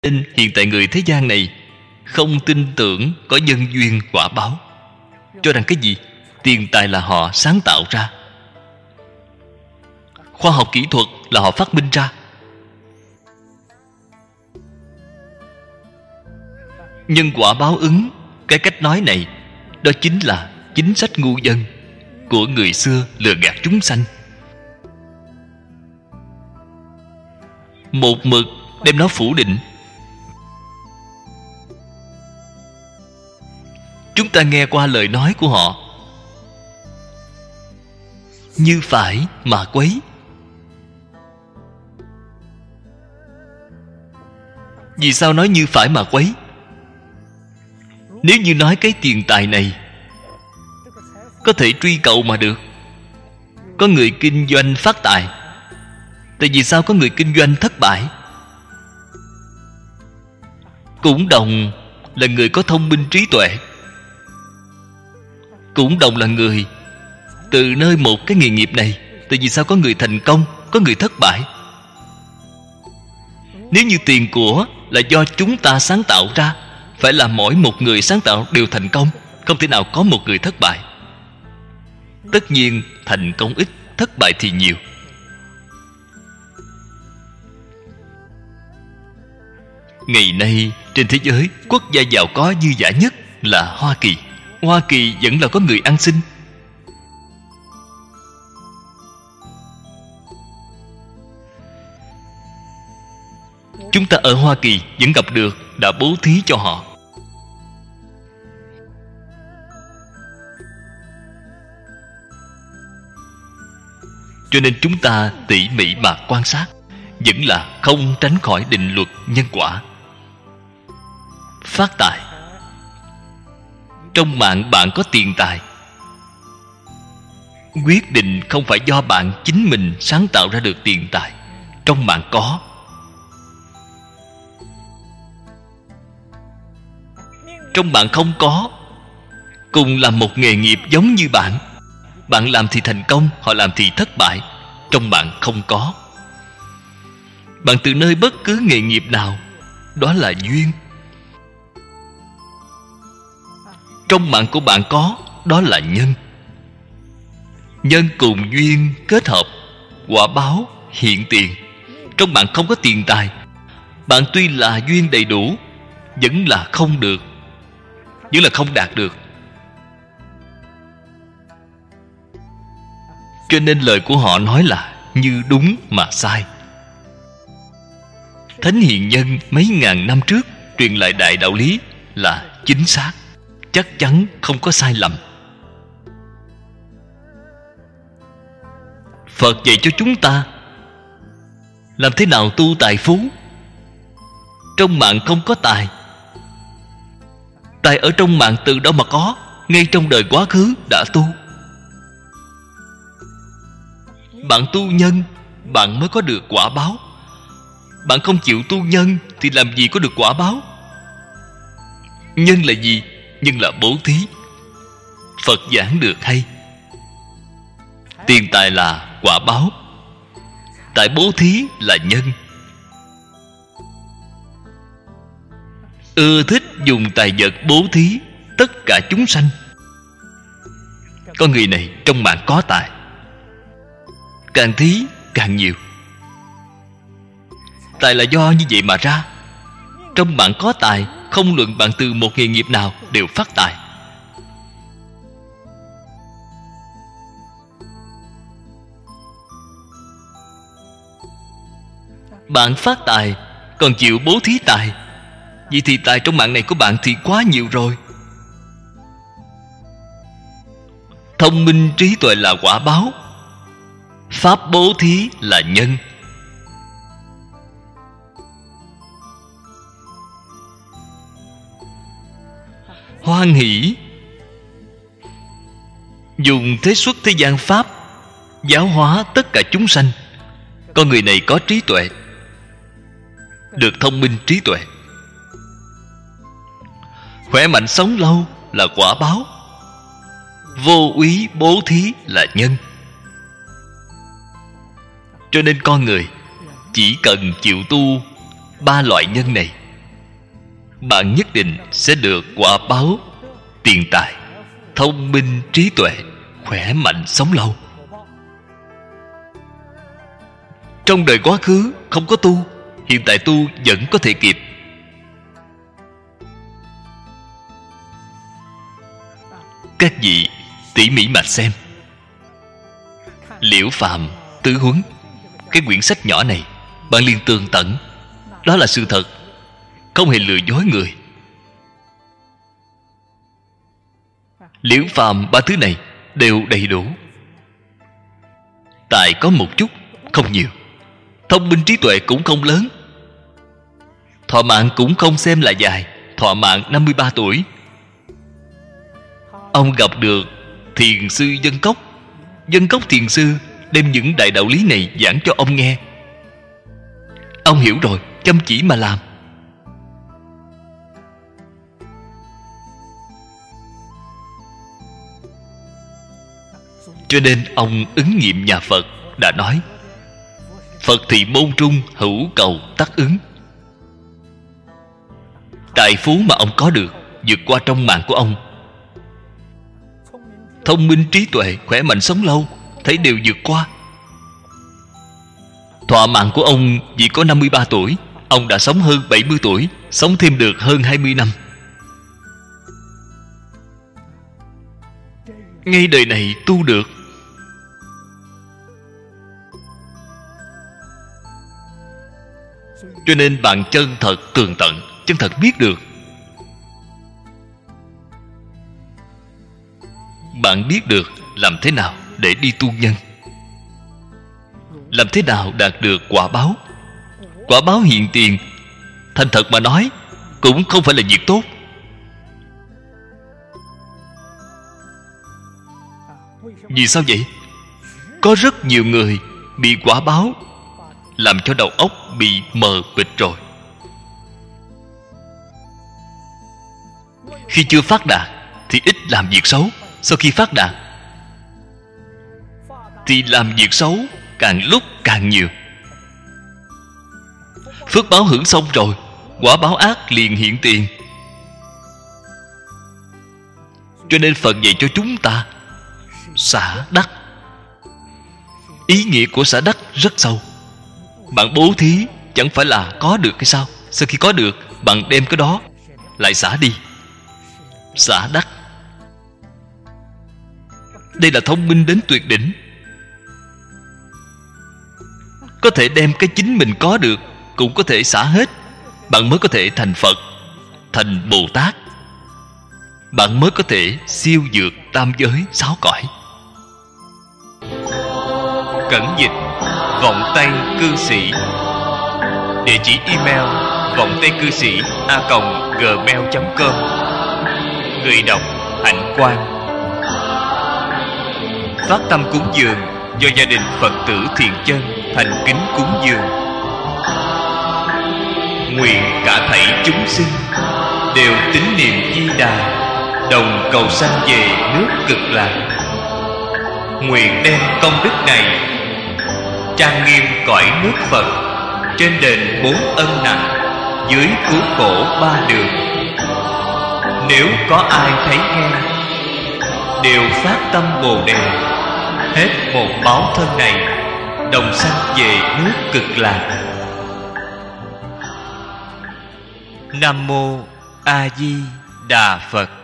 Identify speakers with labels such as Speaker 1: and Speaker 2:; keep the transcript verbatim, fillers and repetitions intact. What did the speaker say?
Speaker 1: Nên hiện tại người thế gian này không tin tưởng có nhân duyên quả báo, cho rằng cái gì? Tiền tài là họ sáng tạo ra, khoa học kỹ thuật là họ phát minh ra. Nhân quả báo ứng, cái cách nói này, đó chính là chính sách ngu dân của người xưa lừa gạt chúng sanh. Một mực đem nó phủ định. Chúng ta nghe qua lời nói của họ, như phải mà quấy. Vì sao nói như phải mà quấy? Nếu như nói cái tiền tài này có thể truy cầu mà được, có người kinh doanh phát tài, tại vì sao có người kinh doanh thất bại? Cũng đồng là người có thông minh trí tuệ, cũng đồng là người từ nơi một cái nghề nghiệp này, tại vì sao có người thành công, có người thất bại? Nếu như tiền của là do chúng ta sáng tạo ra, phải là mỗi một người sáng tạo đều thành công, không thể nào có một người thất bại. Tất nhiên thành công ít, thất bại thì nhiều. Ngày nay trên thế giới, quốc gia giàu có dư dả nhất là Hoa Kỳ. Hoa Kỳ vẫn là có người ăn xin. Chúng ta ở Hoa Kỳ vẫn gặp được đã bố thí cho họ. Cho nên chúng ta tỉ mỉ mà quan sát, vẫn là không tránh khỏi định luật nhân quả. Phát tài. Trong mạng bạn có tiền tài, quyết định không phải do bạn chính mình sáng tạo ra được tiền tài. Trong mạng có. Trong bạn không có, cùng là một nghề nghiệp giống như bạn, bạn làm thì thành công, họ làm thì thất bại. Trong bạn không có. Bạn từ nơi bất cứ nghề nghiệp nào, đó là duyên. Trong mạng của bạn có, đó là nhân. Nhân cùng duyên kết hợp, quả báo hiện tiền. Trong bạn không có tiền tài, bạn tuy là duyên đầy đủ, vẫn là không được, vẫn là không đạt được. Cho nên lời của họ nói là như đúng mà sai. Thánh hiền nhân mấy ngàn năm trước truyền lại đại đạo lý là chính xác, chắc chắn không có sai lầm. Phật dạy cho chúng ta làm thế nào tu tài phú. Trong mạng không có tài. Tài ở trong mạng từ đâu mà có? Ngay trong đời quá khứ đã tu. Bạn tu nhân, bạn mới có được quả báo. Bạn không chịu tu nhân thì làm gì có được quả báo? Nhân là gì? Nhân là bố thí. Phật giảng được hay. Tiền tài là quả báo, tại bố thí là nhân. Ưa thích dùng tài vật bố thí tất cả chúng sanh. Con người này trong mạng có tài, càng thí càng nhiều. Tài là do như vậy mà ra. Trong bạn có tài, không luận bạn từ một nghề nghiệp nào đều phát tài. Bạn phát tài, còn chịu bố thí tài, vậy thì tài trong mạng này của bạn thì quá nhiều rồi. Thông minh trí tuệ là quả báo, pháp bố thí là nhân. Hoan hỷ dùng thế xuất thế gian pháp giáo hóa tất cả chúng sanh. Con người này có trí tuệ, được thông minh trí tuệ. Khỏe mạnh sống lâu là quả báo, vô úy bố thí là nhân. Cho nên con người chỉ cần chịu tu ba loại nhân này bạn nhất định sẽ được quả báo tiền tài, thông minh, trí tuệ, khỏe mạnh, sống lâu. Trong đời quá khứ không có tu, hiện tại tu vẫn có thể kịp. Các vị tỉ mỉ mà xem Liễu Phàm Tứ Huấn, cái quyển sách nhỏ này, bạn liền tường tận. Đó là sự thật, không hề lừa dối người. Liễu Phàm ba thứ này đều đầy đủ. Tài có một chút, không nhiều. Thông minh trí tuệ cũng không lớn. Thọ mạng cũng không xem là dài. Thọ mạng năm mươi ba tuổi. Ông gặp được thiền sư Dân Cốc. Dân Cốc thiền sư đem những đại đạo lý này giảng cho ông nghe. Ông hiểu rồi, chăm chỉ mà làm. Cho nên ông ứng nghiệm nhà Phật đã nói: Phật thị môn trung, hữu cầu tắc ứng. Tài phú mà ông có được vượt qua trong mạng của ông. Thông minh trí tuệ, khỏe mạnh sống lâu, thấy đều vượt qua. Thọ mạng của ông chỉ có năm mươi ba tuổi. Ông đã sống hơn bảy mươi tuổi, sống thêm được hơn hai mươi năm. Ngay đời này tu được. Cho nên bạn chân thật tường tận, chân thật biết được. Bạn biết được làm thế nào để đi tu nhân, làm thế nào đạt được quả báo. Quả báo hiện tiền, thành thật mà nói, cũng không phải là việc tốt. Vì sao vậy? Có rất nhiều người bị quả báo làm cho đầu óc bị mờ mịt rồi. Khi chưa phát đạt thì ít làm việc xấu. Sau khi phát đạt thì làm việc xấu càng lúc càng nhiều. Phước báo hưởng xong rồi, quả báo ác liền hiện tiền. Cho nên Phật dạy cho chúng ta xả đắc. Ý nghĩa của xả đắc rất sâu. Bạn bố thí chẳng phải là có được hay sao? Sau khi có được, bạn đem cái đó lại xả đi. Xả đắc. Đây là thông minh đến tuyệt đỉnh. Có thể đem cái chính mình có được, cũng có thể xả hết. Bạn mới có thể thành Phật, thành Bồ Tát. Bạn mới có thể siêu vượt tam giới sáu cõi. Cẩn dịch Vọng Tây Cư Sĩ. Địa chỉ email vọng tây cư sĩ a còng gmail chấm com. Người đọc Hạnh Quang. Phát tâm cúng dường do gia đình Phật tử Thiện Chân thành kính cúng dường. Nguyện cả thảy chúng sinh đều tín niệm Di Đà, đồng cầu sanh về nước Cực Lạc. Nguyện đem công đức này trang nghiêm cõi nước Phật, trên đền bốn ân nặng, dưới cứu khổ ba đường. Nếu có ai thấy nghe, đều phát tâm Bồ Đề, hết một báo thân này, đồng sanh về nước Cực Lạc. Nam mô A Di Đà Phật.